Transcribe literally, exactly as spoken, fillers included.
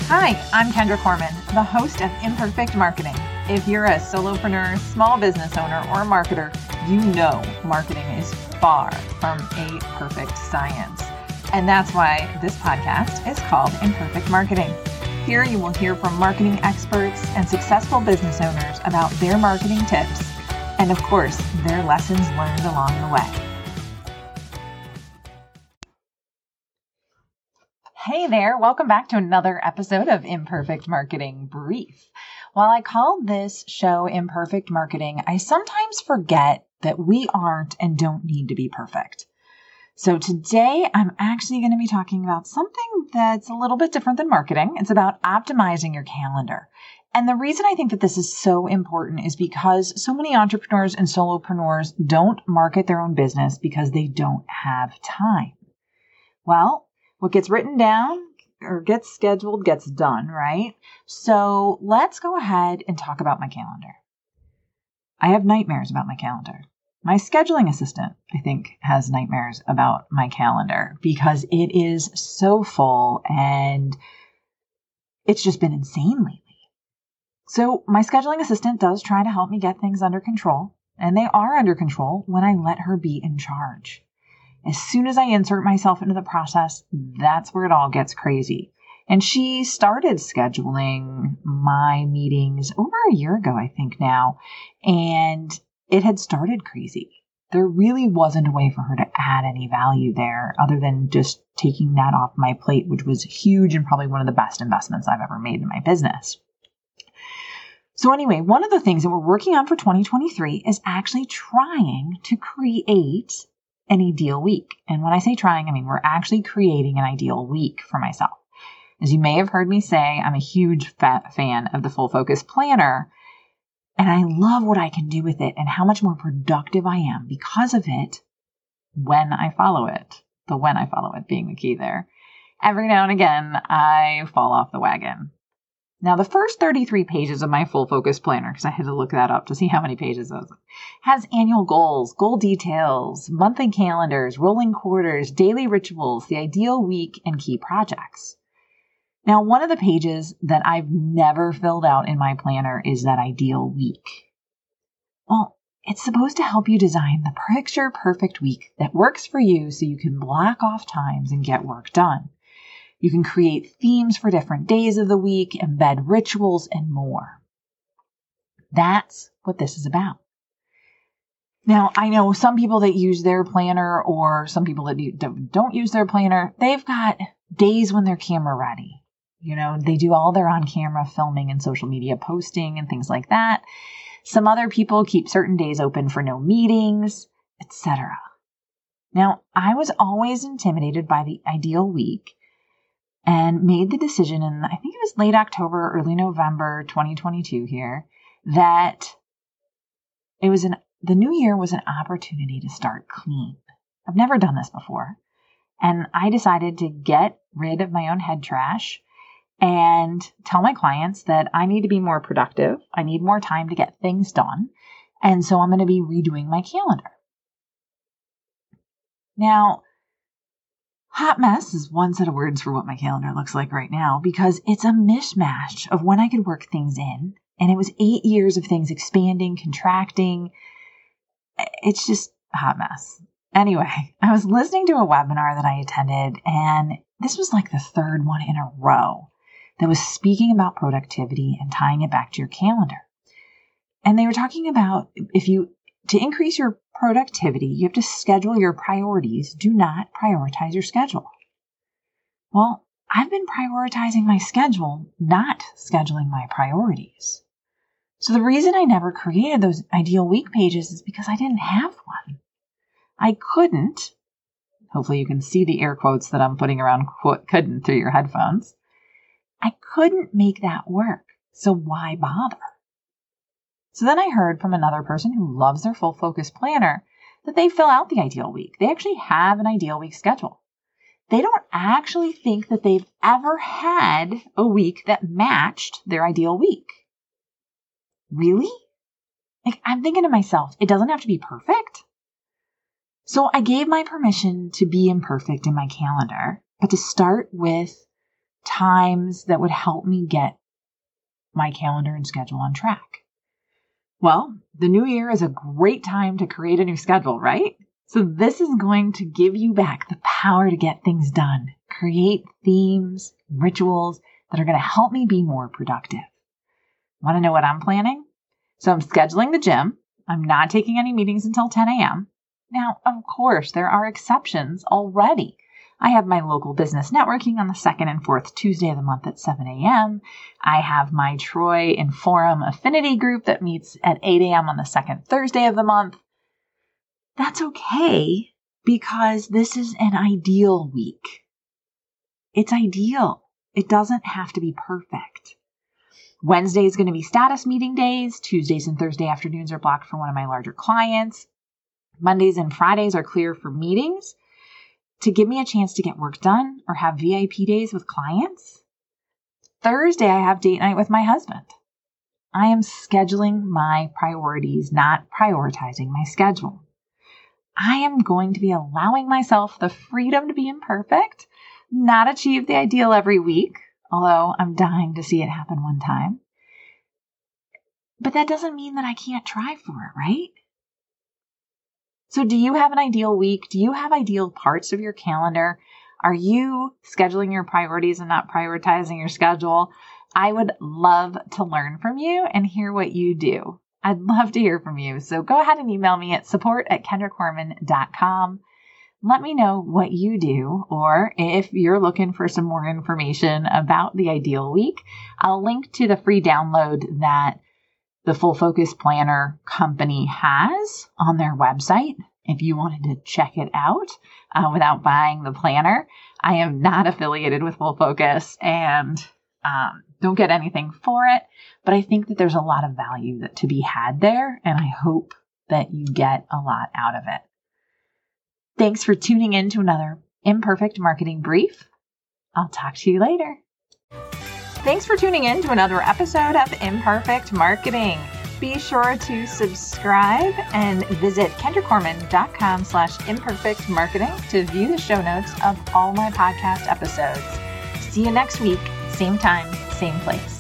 Hi, I'm Kendra Corman, the host of Imperfect Marketing. If you're a solopreneur, small business owner, or marketer, you know marketing is far from a perfect science. And that's why this podcast is called Imperfect Marketing. Here you will hear from marketing experts and successful business owners about their marketing tips and, of course, their lessons learned along the way. Hey there, welcome back to another episode of Imperfect Marketing Brief. While I call this show Imperfect Marketing, I sometimes forget that we aren't and don't need to be perfect. So today I'm actually going to be talking about something that's a little bit different than marketing. It's about optimizing your calendar. And the reason I think that this is so important is because so many entrepreneurs and solopreneurs don't market their own business because they don't have time. Well, what gets written down or gets scheduled gets done, right? So let's go ahead and talk about my calendar. I have nightmares about my calendar. My scheduling assistant, I think, has nightmares about my calendar because it is so full and it's just been insane lately. So my scheduling assistant does try to help me get things under control, and they are under control when I let her be in charge. As soon as I insert myself into the process, that's where it all gets crazy. And she started scheduling my meetings over a year ago, I think now, and it had started crazy. There really wasn't a way for her to add any value there other than just taking that off my plate, which was huge and probably one of the best investments I've ever made in my business. So anyway, one of the things that we're working on for twenty twenty-three is actually trying to create an ideal week. And when I say trying, I mean we're actually creating an ideal week for myself. As you may have heard me say, I'm a huge fat fan of the Full Focus Planner, and I love what I can do with it and how much more productive I am because of it when I follow it. The when I follow it being the key there. Every now and again, I fall off the wagon. Now, the first thirty-three pages of my Full Focus Planner, because I had to look that up to see how many pages those has annual goals, goal details, monthly calendars, rolling quarters, daily rituals, the ideal week, and key projects. Now, one of the pages that I've never filled out in my planner is that ideal week. Well, it's supposed to help you design the picture perfect week that works for you so you can block off times and get work done. You can create themes for different days of the week, embed rituals, and more. That's what this is about. Now, I know some people that use their planner or some people that don't use their planner, they've got days when they're camera ready. You know, they do all their on-camera filming and social media posting and things like that. Some other people keep certain days open for no meetings, et cetera. Now, I was always intimidated by the ideal week and made the decision in, I think it was late October, early November, twenty twenty-two here, that it was an, the new year was an opportunity to start clean. I've never done this before. And I decided to get rid of my own head trash and tell my clients that I need to be more productive. I need more time to get things done. And so I'm going to be redoing my calendar. Now, hot mess is one set of words for what my calendar looks like right now because it's a mishmash of when I could work things in. And it was eight years of things expanding, contracting. It's just a hot mess. Anyway, I was listening to a webinar that I attended, and this was like the third one in a row that was speaking about productivity and tying it back to your calendar. And they were talking about if you, to increase your productivity, you have to schedule your priorities. Do not prioritize your schedule. Well, I've been prioritizing my schedule, not scheduling my priorities. So the reason I never created those ideal week pages is because I didn't have one. I couldn't, hopefully you can see the air quotes that I'm putting around quote, couldn't through your headphones. I couldn't make that work. So why bother? So then I heard from another person who loves their Full Focus Planner that they fill out the ideal week. They actually have an ideal week schedule. They don't actually think that they've ever had a week that matched their ideal week. Really? Like, I'm thinking to myself, it doesn't have to be perfect. So I gave my permission to be imperfect in my calendar, but to start with times that would help me get my calendar and schedule on track? Well, the new year is a great time to create a new schedule, right? So this is going to give you back the power to get things done, create themes, rituals that are going to help me be more productive. Want to know what I'm planning? So I'm scheduling the gym. I'm not taking any meetings until ten a.m. Now, of course, there are exceptions already. I have my local business networking on the second and fourth Tuesday of the month at seven a.m. I have my Troy and Forum affinity group that meets at eight a.m. on the second Thursday of the month. That's okay because this is an ideal week. It's ideal. It doesn't have to be perfect. Wednesday is going to be status meeting days. Tuesdays and Thursday afternoons are blocked for one of my larger clients. Mondays and Fridays are clear for meetings to give me a chance to get work done or have V I P days with clients. Thursday, I have date night with my husband. I am scheduling my priorities, not prioritizing my schedule. I am going to be allowing myself the freedom to be imperfect, not achieve the ideal every week, although I'm dying to see it happen one time. But that doesn't mean that I can't try for it, right? So do you have an ideal week? Do you have ideal parts of your calendar? Are you scheduling your priorities and not prioritizing your schedule? I would love to learn from you and hear what you do. I'd love to hear from you. So go ahead and email me at support at kendra corman dot com. Let me know what you do, or if you're looking for some more information about the ideal week, I'll link to the free download that the Full Focus Planner company has on their website. If you wanted to check it out uh, without buying the planner, I am not affiliated with Full Focus and um, don't get anything for it, but I think that there's a lot of value that, to be had there, and I hope that you get a lot out of it. Thanks for tuning in to another Imperfect Marketing Brief. I'll talk to you later. Thanks for tuning in to another episode of Imperfect Marketing. Be sure to subscribe and visit kendra corman dot com slash imperfect marketing to view the show notes of all my podcast episodes. See you next week, same time, same place.